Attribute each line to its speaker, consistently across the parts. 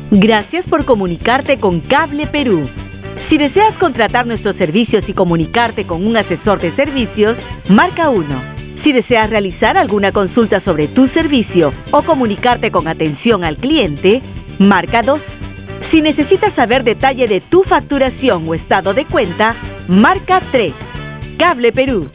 Speaker 1: Gracias por comunicarte con Cable Perú. Si deseas contratar nuestros servicios y comunicarte con un asesor de servicios, marca 1. Si deseas realizar alguna consulta sobre tu servicio o comunicarte con atención al cliente, marca 2. Si necesitas saber detalle de tu facturación o estado de cuenta, marca 3. Cable Perú.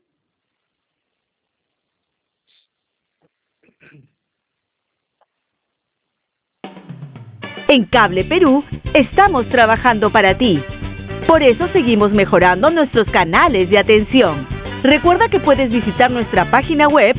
Speaker 1: En Cable Perú estamos trabajando para ti. Por eso seguimos mejorando nuestros canales de atención. Recuerda que puedes visitar nuestra página web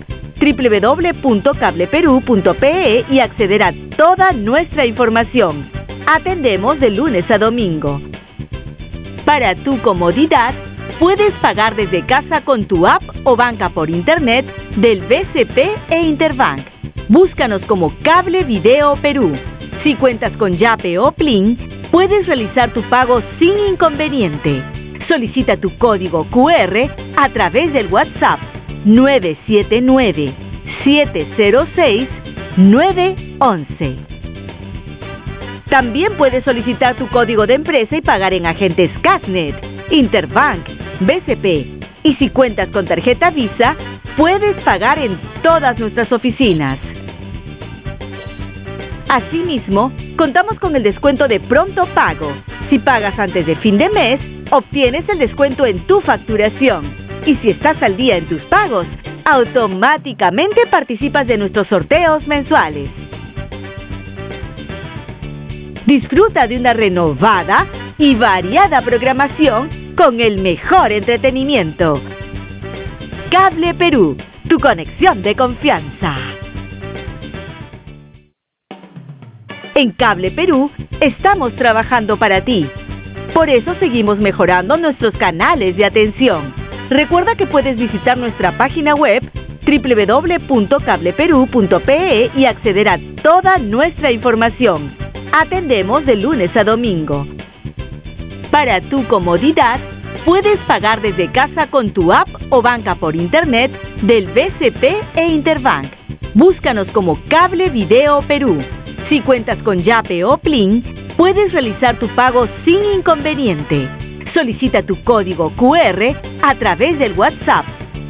Speaker 1: www.cableperú.pe y acceder a toda nuestra información. Atendemos de lunes a domingo. Para tu comodidad, puedes pagar desde casa con tu app o banca por internet del BCP e Interbank. Búscanos como Cable Video Perú. Si cuentas con Yape o Plin, puedes realizar tu pago sin inconveniente. Solicita tu código QR a través del WhatsApp 979-706-911. También puedes solicitar tu código de empresa y pagar en agentes Casnet, Interbank, BCP. Y si cuentas con tarjeta Visa, puedes pagar en todas nuestras oficinas. Asimismo, contamos con el descuento de pronto pago. Si pagas antes de fin de mes, obtienes el descuento en tu facturación. Y si estás al día en tus pagos, automáticamente participas de nuestros sorteos mensuales. Disfruta de una renovada y variada programación con el mejor entretenimiento. Cable Perú, tu conexión de confianza. En Cable Perú estamos trabajando para ti. Por eso seguimos mejorando nuestros canales de atención. Recuerda que puedes visitar nuestra página web www.cableperú.pe y acceder a toda nuestra información. Atendemos de lunes a domingo. Para tu comodidad, puedes pagar desde casa con tu app o banca por internet del BCP e Interbank. Búscanos como Cable Video Perú. Si cuentas con Yape o Plin, puedes realizar tu pago sin inconveniente. Solicita tu código QR a través del WhatsApp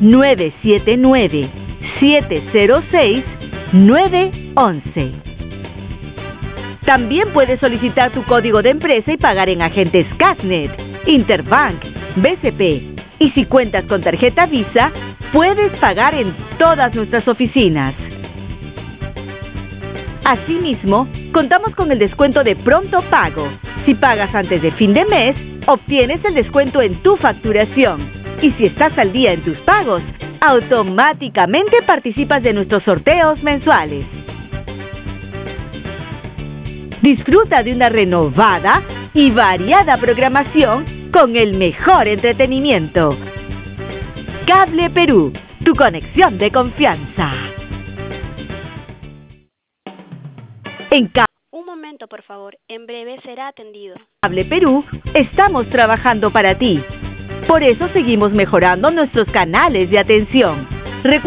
Speaker 1: 979-706-911. También puedes solicitar tu código de empresa y pagar en agentes Casnet, Interbank, BCP. Y si cuentas con tarjeta Visa, puedes pagar en todas nuestras oficinas. Asimismo, contamos con el descuento de pronto pago. Si pagas antes de fin de mes, obtienes el descuento en tu facturación. Y si estás al día en tus pagos, automáticamente participas de nuestros sorteos mensuales. Disfruta de una renovada y variada programación con el mejor entretenimiento. Cable Perú, tu conexión de confianza.
Speaker 2: Un momento, por favor. En breve será atendido.
Speaker 1: Cable Perú estamos trabajando para ti. Por eso seguimos mejorando nuestros canales de atención.